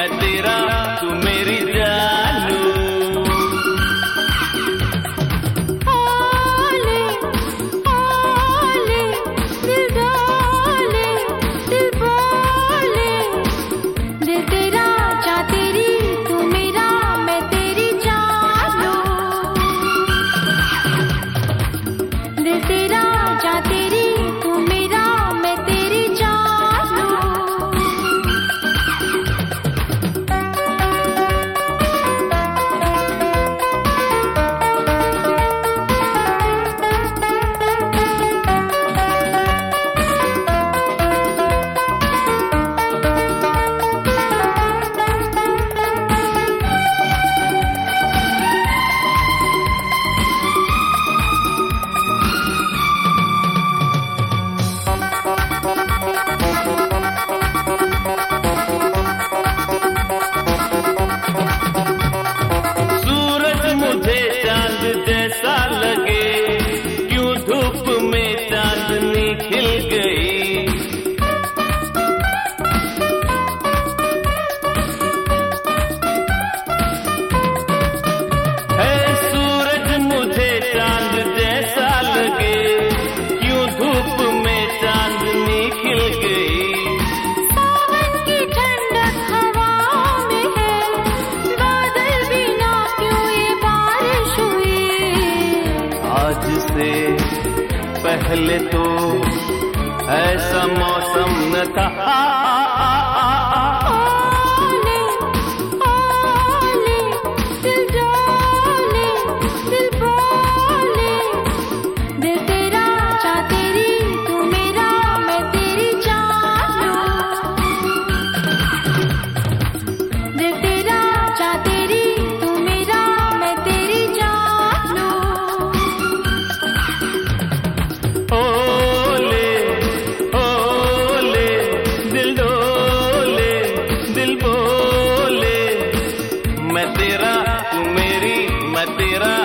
मैं तेरा तू मेरी जानू। आले आले दिल डाले दिल बोले, दिल तेरा जा तेरी तू मेरा मैं तेरी जानू। दिल तेरा जा तेरी तू मेरा मैं तेरी जानू। सूरज मुझे चांद जैसा लगे, क्यों धूप में चांदनी खिल गई। है सूरज मुझे चांद जैसा लगे, क्यों धूप में चांदनी खिल गई। सावन की ठंडक हवा में है, बादल बिना क्यों ये बारिश हुई। आज से पहले तो ऐसा मौसम न था। आले आले दिल डाले दिल बोले, दिल तेरा जा तेरी तू मेरा मैं तेरी जानू। दिल तेरा जा तेरी तू मेरा मैं तेरी जानू। ओले ओले दिल डोले दिल बोले, मैं तेरा तू मेरी मैं तेरा